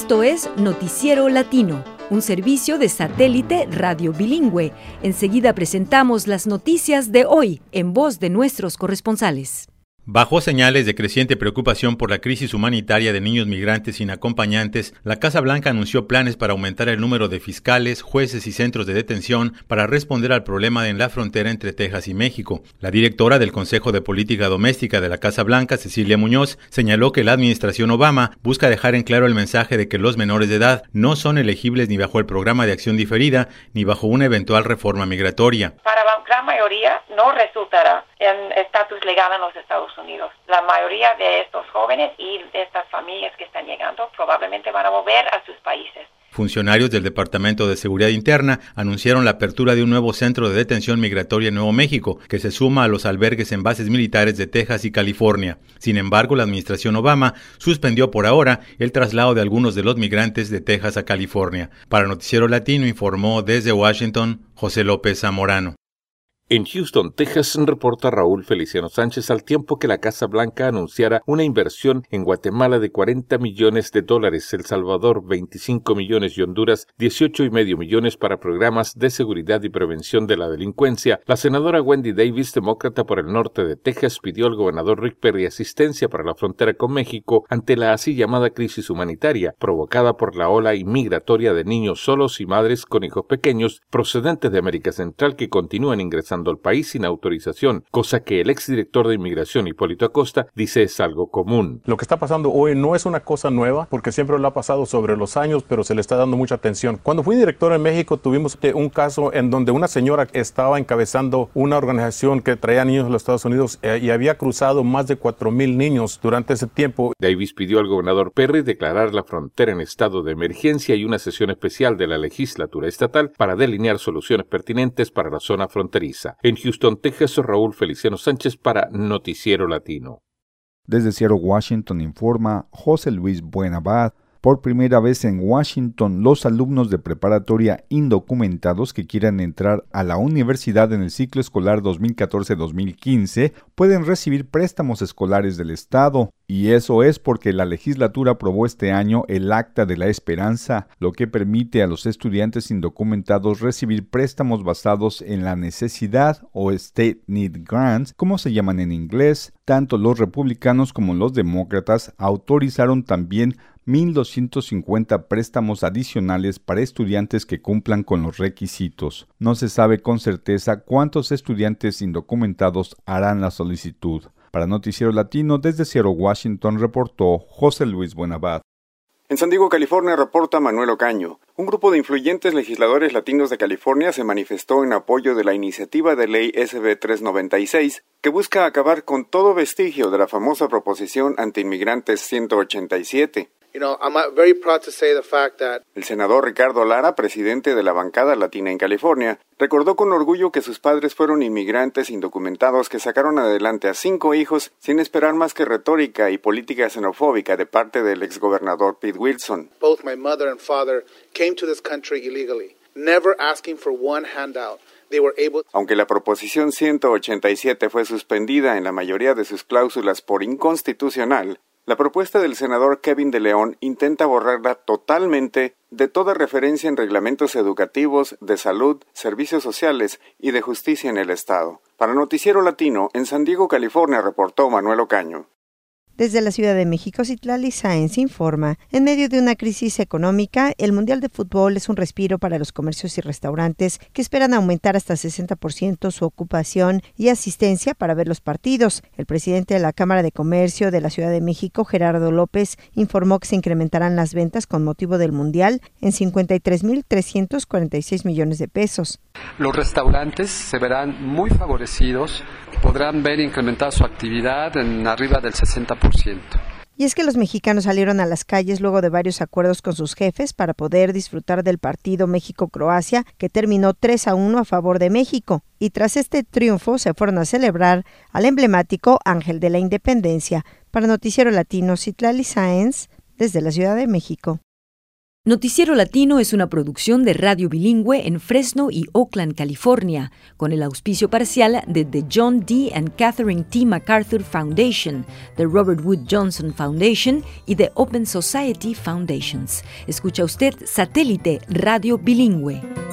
Esto es Noticiero Latino, un servicio de satélite radio bilingüe. Enseguida presentamos las noticias de hoy en voz de nuestros corresponsales. Bajo señales de creciente preocupación por la crisis humanitaria de niños migrantes sin acompañantes, la Casa Blanca anunció planes para aumentar el número de fiscales, jueces y centros de detención para responder al problema en la frontera entre Texas y México. La directora del Consejo de Política Doméstica de la Casa Blanca, Cecilia Muñoz, señaló que la administración Obama busca dejar en claro el mensaje de que los menores de edad no son elegibles ni bajo el programa de acción diferida ni bajo una eventual reforma migratoria. Para la gran mayoría no resultará en estatus legal en los Estados Unidos. La mayoría de estos jóvenes y de estas familias que están llegando probablemente van a volver a sus países. Funcionarios del Departamento de Seguridad Interna anunciaron la apertura de un nuevo centro de detención migratoria en Nuevo México, que se suma a los albergues en bases militares de Texas y California. Sin embargo, la administración Obama suspendió por ahora el traslado de algunos de los migrantes de Texas a California. Para Noticiero Latino informó desde Washington José López Zamorano. En Houston, Texas, reporta Raúl Feliciano Sánchez al tiempo que la Casa Blanca anunciara una inversión en Guatemala de $40 millones, El Salvador 25 millones y Honduras 18,5 millones para programas de seguridad y prevención de la delincuencia. La senadora Wendy Davis, demócrata por el norte de Texas, pidió al gobernador Rick Perry asistencia para la frontera con México ante la así llamada crisis humanitaria provocada por la ola inmigratoria de niños solos y madres con hijos pequeños procedentes de América Central que continúan ingresando al país sin autorización, cosa que el exdirector de Inmigración, Hipólito Acosta, dice es algo común. Lo que está pasando hoy no es una cosa nueva, porque siempre lo ha pasado sobre los años, pero se le está dando mucha atención. Cuando fui director en México, tuvimos un caso en donde una señora estaba encabezando una organización que traía niños a los Estados Unidos y había cruzado más de 4,000 niños durante ese tiempo. Davis pidió al gobernador Perry declarar la frontera en estado de emergencia y una sesión especial de la legislatura estatal para delinear soluciones pertinentes para la zona fronteriza. En Houston, Texas, Raúl Feliciano Sánchez para Noticiero Latino. Desde Seattle, Washington, informa José Luis Buenabad. Por primera vez en Washington, los alumnos de preparatoria indocumentados que quieran entrar a la universidad en el ciclo escolar 2014-2015 pueden recibir préstamos escolares del Estado. Y eso es porque la legislatura aprobó este año el Acta de la Esperanza, lo que permite a los estudiantes indocumentados recibir préstamos basados en la necesidad o State Need Grants, como se llaman en inglés. Tanto los republicanos como los demócratas autorizaron también 1,250 préstamos adicionales para estudiantes que cumplan con los requisitos. No se sabe con certeza cuántos estudiantes indocumentados harán la solicitud. Para Noticiero Latino, desde Seattle, Washington, reportó José Luis Buenabad. En San Diego, California, reporta Manuel Ocaño. Un grupo de influyentes legisladores latinos de California se manifestó en apoyo de la iniciativa de ley SB 396, que busca acabar con todo vestigio de la famosa proposición antiinmigrantes 187. El senador Ricardo Lara, presidente de la bancada latina en California, recordó con orgullo que sus padres fueron inmigrantes indocumentados que sacaron adelante a 5 hijos sin esperar más que retórica y política xenofóbica de parte del exgobernador Pete Wilson. Both my mother and father came to this country illegally, never asking for one handout. Aunque la proposición 187 fue suspendida en la mayoría de sus cláusulas por inconstitucional, la propuesta del senador Kevin de León intenta borrarla totalmente de toda referencia en reglamentos educativos, de salud, servicios sociales y de justicia en el Estado. Para Noticiero Latino, en San Diego, California, reportó Manuel Ocaño. Desde la Ciudad de México, Citlali Sáenz informa. En medio de una crisis económica, el Mundial de Fútbol es un respiro para los comercios y restaurantes que esperan aumentar hasta 60% su ocupación y asistencia para ver los partidos. El presidente de la Cámara de Comercio de la Ciudad de México, Gerardo López, informó que se incrementarán las ventas con motivo del Mundial en 53,346 millones de pesos. Los restaurantes se verán muy favorecidos, podrán ver incrementada su actividad en arriba del 60%. Y es que los mexicanos salieron a las calles luego de varios acuerdos con sus jefes para poder disfrutar del partido México-Croacia, que terminó 3-1 a favor de México. Y tras este triunfo se fueron a celebrar al emblemático Ángel de la Independencia. Para Noticiero Latino, Citlali Sáenz, desde la Ciudad de México. Noticiero Latino es una producción de Radio Bilingüe en Fresno y Oakland, California, con el auspicio parcial de The John D. and Catherine T. MacArthur Foundation, The Robert Wood Johnson Foundation y The Open Society Foundations. Escucha usted Satélite Radio Bilingüe.